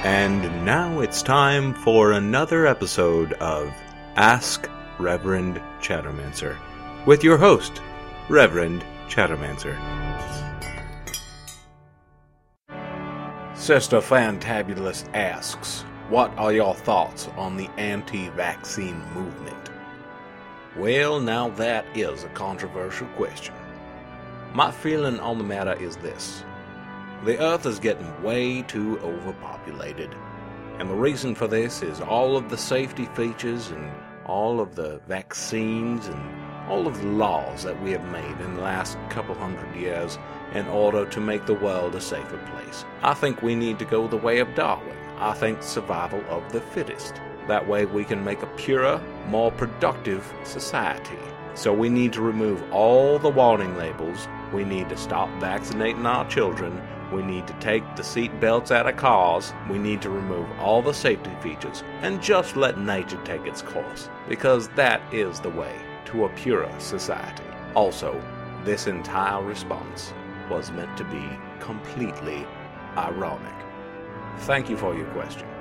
And now it's time for another episode of Ask Reverend Chattermancer, with your host, Reverend Chattermancer. Sister Fantabulous asks, what are your thoughts on the anti-vaccine movement? Well, now that is a controversial question. My feeling on the matter is this. The Earth is getting way too overpopulated. And the reason for this is all of the safety features and all of the vaccines and all of the laws that we have made in the last couple hundred years in order to make the world a safer place. I think we need to go the way of Darwin. I think survival of the fittest. That way we can make a purer, more productive society. So we need to remove all the warning labels. We need to stop vaccinating our children. We need to take the seat belts out of cars. We need to remove all the safety features and just let nature take its course, because that is the way to a purer society. Also, this entire response was meant to be completely ironic. Thank you for your question.